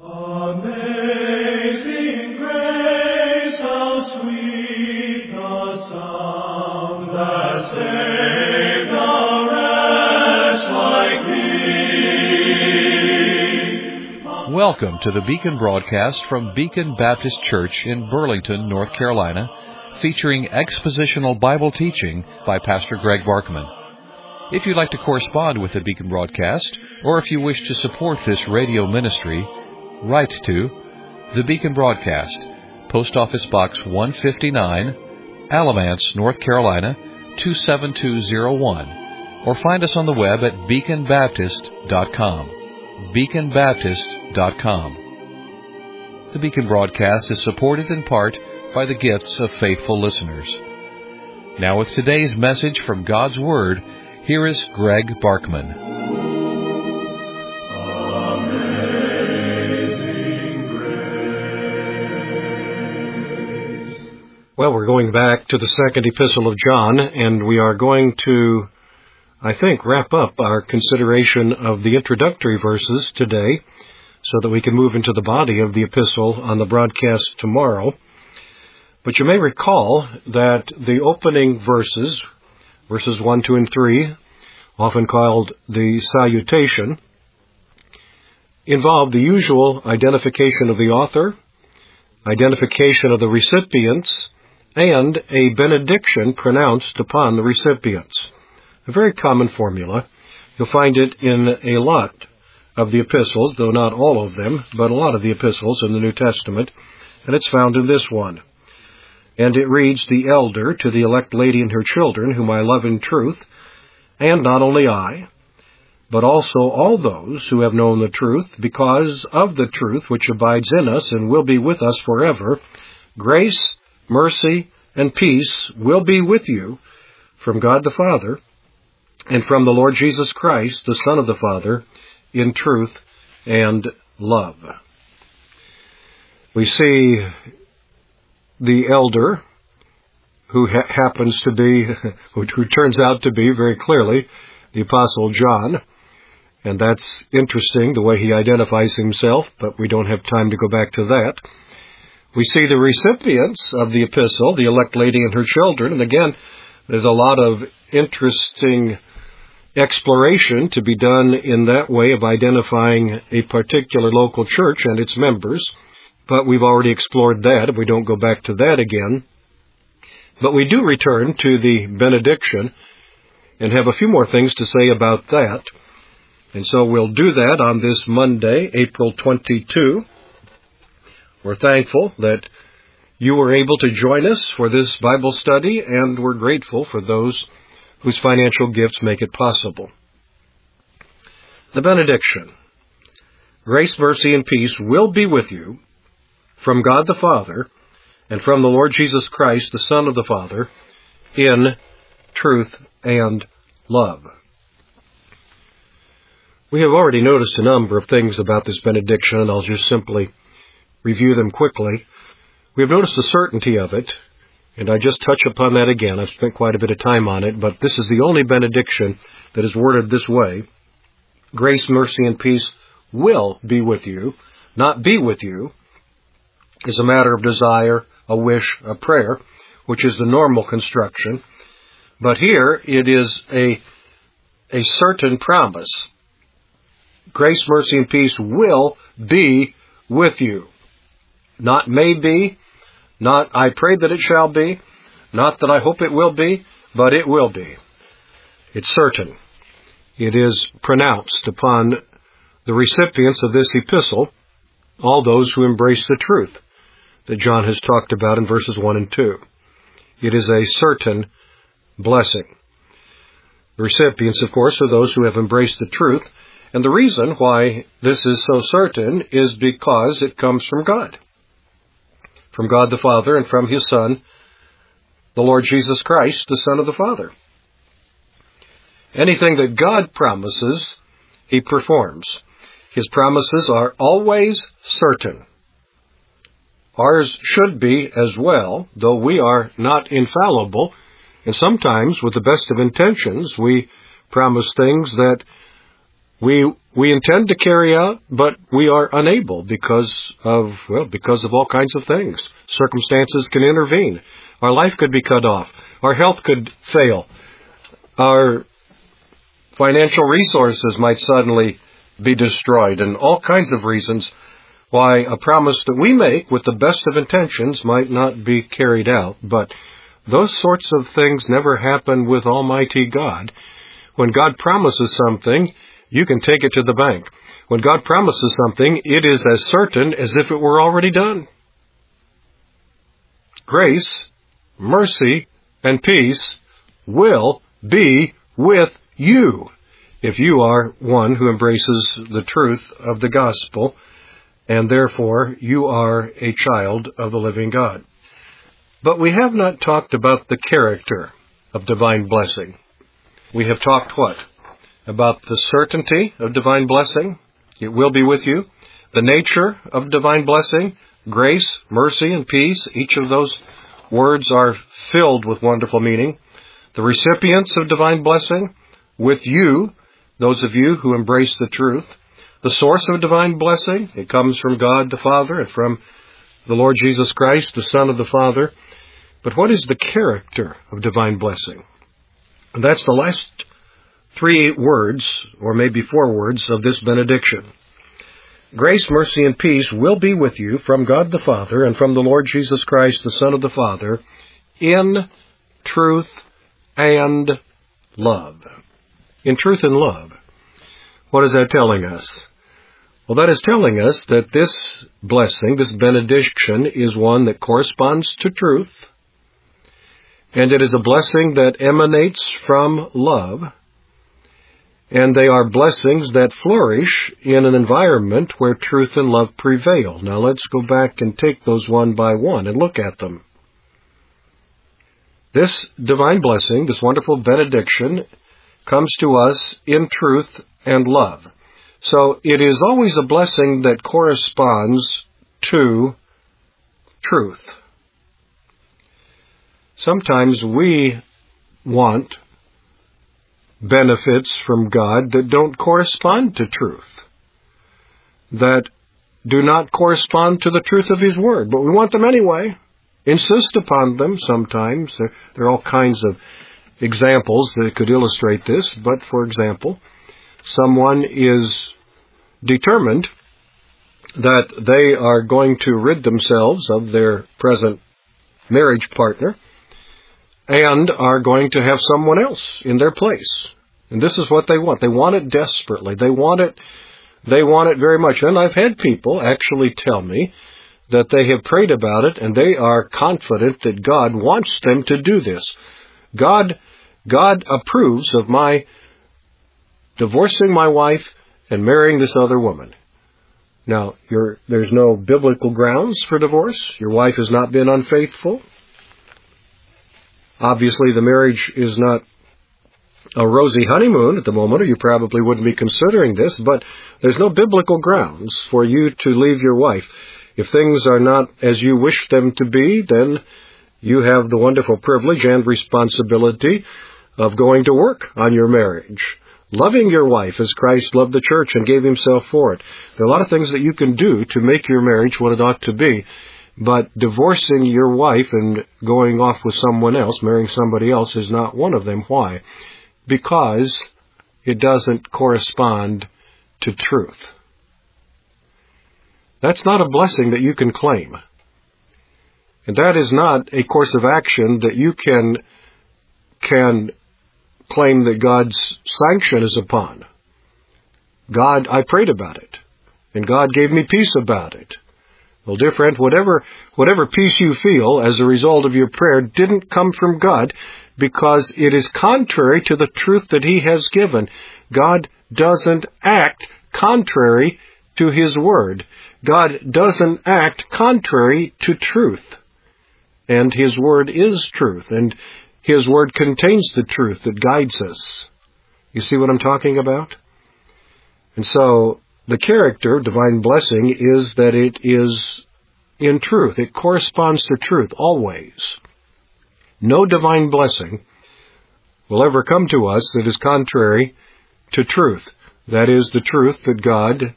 Amazing grace, how sweet the sound that saved a wretch like me. Welcome to the Beacon broadcast from Beacon Baptist Church in Burlington, North Carolina, featuring expositional Bible teaching by Pastor Greg Barkman. If you'd like to correspond with the Beacon broadcast, or if you wish to support this radio ministry, write to the Beacon Broadcast, Post Office Box 159, Alamance, North Carolina 27201, or find us on the web at beaconbaptist.com. beaconbaptist.com. The Beacon Broadcast is supported in part by the gifts of faithful listeners. Now with today's message from God's Word, here is Greg Barkman. Well, we're going back to the second epistle of John, and we are going to, I think, wrap up our consideration of the introductory verses today so that we can move into the body of the epistle on the broadcast tomorrow. But you may recall that the opening verses 1, 2, and 3, often called the salutation, involve the usual identification of the author, identification of the recipients, and a benediction pronounced upon the recipients. A very common formula. You'll find it in a lot of the epistles, though not all of them, but a lot of the epistles in the New Testament, and it's found in this one. And it reads, "The elder to the elect lady and her children, whom I love in truth, and not only I, but also all those who have known the truth, because of the truth which abides in us and will be with us forever, grace, mercy, and peace will be with you from God the Father and from the Lord Jesus Christ, the Son of the Father, in truth and love." We see the elder, who happens to be, who turns out to be very clearly the Apostle John, and that's interesting, the way he identifies himself, but we don't have time to go back to that. We see the recipients of the epistle, the elect lady and her children, and again, there's a lot of interesting exploration to be done in that way of identifying a particular local church and its members, but we've already explored that, and we don't go back to that again. But we do return to the benediction and have a few more things to say about that. And so we'll do that on this Monday, April 22. We're thankful that you were able to join us for this Bible study, and we're grateful for those whose financial gifts make it possible. The benediction. Grace, mercy, and peace will be with you from God the Father and from the Lord Jesus Christ, the Son of the Father, in truth and love. We have already noticed a number of things about this benediction, and I'll just simply review them quickly. We have noticed the certainty of it, and I just touch upon that again. I've spent quite a bit of time on it, but this is the only benediction that is worded this way. Grace, mercy, and peace will be with you. Not be with you is a matter of desire, a wish, a prayer, which is the normal construction. But here it is a certain promise. Grace, mercy, and peace will be with you. Not may be, not I pray that it shall be, not that I hope it will be, but it will be. It's certain. It is pronounced upon the recipients of this epistle, all those who embrace the truth that John has talked about in verses 1 and 2. It is a certain blessing. The recipients, of course, are those who have embraced the truth, and the reason why this is so certain is because it comes from God the Father, and from His Son, the Lord Jesus Christ, the Son of the Father. Anything that God promises, He performs. His promises are always certain. Ours should be as well, though we are not infallible, and sometimes, with the best of intentions, we promise things that We intend to carry out, but we are unable because of all kinds of things. Circumstances can intervene. Our life could be cut off. Our health could fail. Our financial resources might suddenly be destroyed, and all kinds of reasons why a promise that we make with the best of intentions might not be carried out. But those sorts of things never happen with Almighty God. When God promises something, you can take it to the bank. When God promises something, it is as certain as if it were already done. Grace, mercy, and peace will be with you if you are one who embraces the truth of the gospel, and therefore you are a child of the living God. But we have not talked about the character of divine blessing. We have talked what? About the certainty of divine blessing. It will be with you. The nature of divine blessing, grace, mercy, and peace. Each of those words are filled with wonderful meaning. The recipients of divine blessing, with you, those of you who embrace the truth. The source of divine blessing, it comes from God the Father and from the Lord Jesus Christ, the Son of the Father. But what is the character of divine blessing? And that's the last 3 words, or maybe 4 words, of this benediction. Grace, mercy, and peace will be with you from God the Father and from the Lord Jesus Christ, the Son of the Father, in truth and love. In truth and love. What is that telling us? Well, that is telling us that this blessing, this benediction, is one that corresponds to truth, and it is a blessing that emanates from love, and they are blessings that flourish in an environment where truth and love prevail. Now let's go back and take those one by one and look at them. This divine blessing, this wonderful benediction, comes to us in truth and love. So it is always a blessing that corresponds to truth. Sometimes we want benefits from God that don't correspond to truth, that do not correspond to the truth of His Word, but we want them anyway, insist upon them sometimes. There are all kinds of examples that could illustrate this, but for example, someone is determined that they are going to rid themselves of their present marriage partner and are going to have someone else in their place. And this is what they want. They want it desperately. They want it very much. And I've had people actually tell me that they have prayed about it and they are confident that God wants them to do this. God approves of my divorcing my wife and marrying this other woman. Now, there's no biblical grounds for divorce. Your wife has not been unfaithful. Obviously, the marriage is not a rosy honeymoon at the moment, or you probably wouldn't be considering this, but there's no biblical grounds for you to leave your wife. If things are not as you wish them to be, then you have the wonderful privilege and responsibility of going to work on your marriage, loving your wife as Christ loved the church and gave Himself for it. There are a lot of things that you can do to make your marriage what it ought to be. But divorcing your wife and going off with someone else, marrying somebody else, is not one of them. Why? Because it doesn't correspond to truth. That's not a blessing that you can claim. And that is not a course of action that you can claim that God's sanction is upon. God, I prayed about it, and God gave me peace about it. Well, dear friend, whatever peace you feel as a result of your prayer didn't come from God, because it is contrary to the truth that He has given. God doesn't act contrary to His Word. God doesn't act contrary to truth. And His Word is truth, and His Word contains the truth that guides us. You see what I'm talking about? And so, the character of divine blessing is that it is in truth. It corresponds to truth, always. No divine blessing will ever come to us that is contrary to truth. That is the truth that God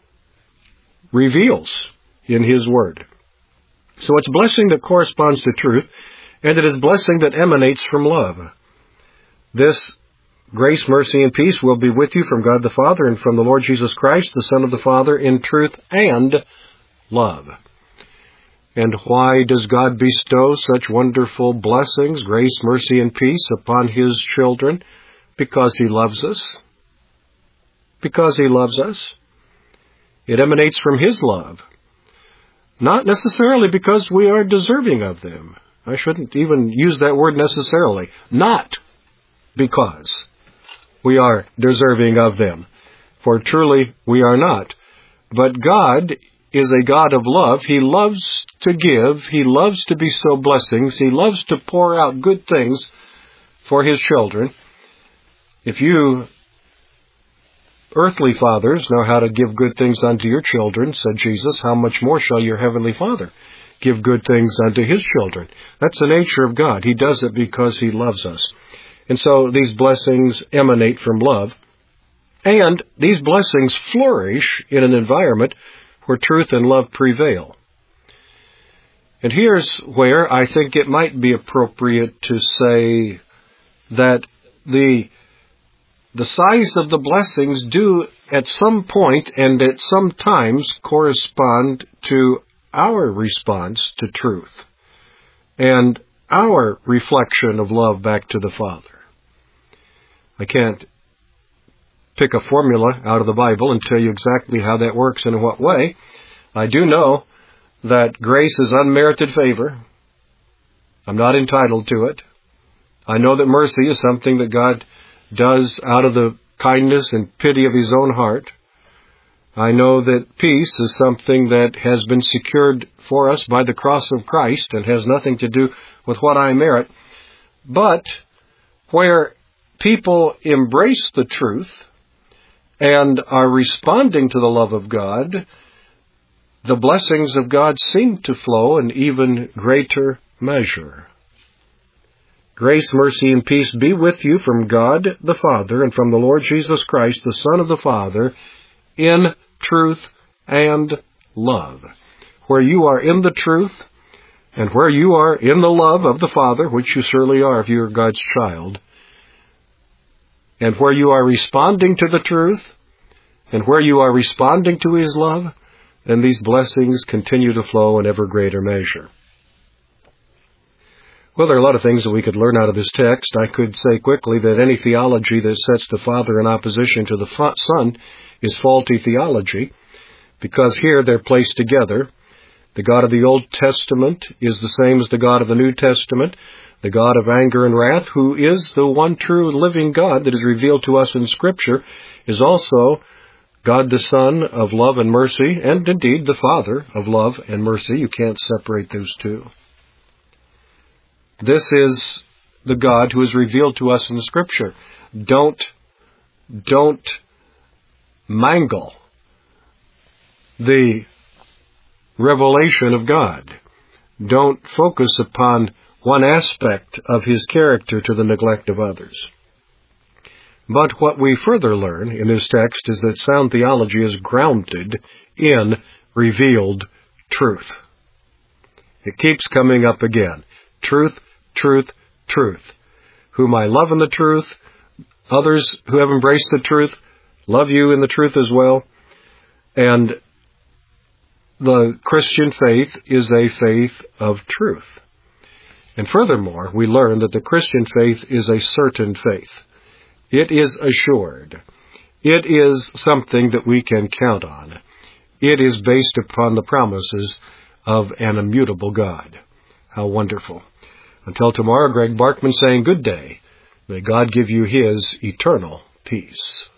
reveals in His Word. So it's blessing that corresponds to truth, and it is blessing that emanates from love. This grace, mercy, and peace will be with you from God the Father and from the Lord Jesus Christ, the Son of the Father, in truth and love. And why does God bestow such wonderful blessings, grace, mercy, and peace upon His children? Because He loves us. Because He loves us. It emanates from His love. Not necessarily because we are deserving of them. I shouldn't even use that word necessarily. Not because we are deserving of them. For truly we are not. But God is a God of love. He loves to give. He loves to bestow blessings. He loves to pour out good things for His children. If you earthly fathers know how to give good things unto your children, said Jesus, how much more shall your heavenly Father give good things unto His children? That's the nature of God. He does it because He loves us. And so these blessings emanate from love. And these blessings flourish in an environment where truth and love prevail. And here's where I think it might be appropriate to say that the size of the blessings do at some point and at some times correspond to our response to truth and our reflection of love back to the Father. I can't pick a formula out of the Bible and tell you exactly how that works and in what way. I do know that grace is unmerited favor. I'm not entitled to it. I know that mercy is something that God does out of the kindness and pity of His own heart. I know that peace is something that has been secured for us by the cross of Christ and has nothing to do with what I merit. But where people embrace the truth and are responding to the love of God, the blessings of God seem to flow in even greater measure. Grace, mercy, and peace be with you from God the Father and from the Lord Jesus Christ, the Son of the Father, in truth and love. Where you are in the truth and where you are in the love of the Father, which you certainly are if you are God's child, and where you are responding to the truth and where you are responding to His love, then these blessings continue to flow in ever greater measure. Well, there are a lot of things that we could learn out of this text. I could say quickly that any theology that sets the Father in opposition to the Son is faulty theology, because here they're placed together. The God of the Old Testament is the same as the God of the New Testament. The God of anger and wrath, who is the one true living God that is revealed to us in Scripture, is also God the Son of love and mercy, and indeed the Father of love and mercy. You can't separate those two. This is the God who is revealed to us in Scripture. Don't mangle the revelation of God. Don't focus upon one aspect of His character to the neglect of others. But what we further learn in this text is that sound theology is grounded in revealed truth. It keeps coming up again. Truth, truth, truth. Whom I love in the truth, others who have embraced the truth, love you in the truth as well. And the Christian faith is a faith of truth. And furthermore, we learn that the Christian faith is a certain faith. It is assured. It is something that we can count on. It is based upon the promises of an immutable God. How wonderful. Until tomorrow, Greg Barkman saying good day. May God give you His eternal peace.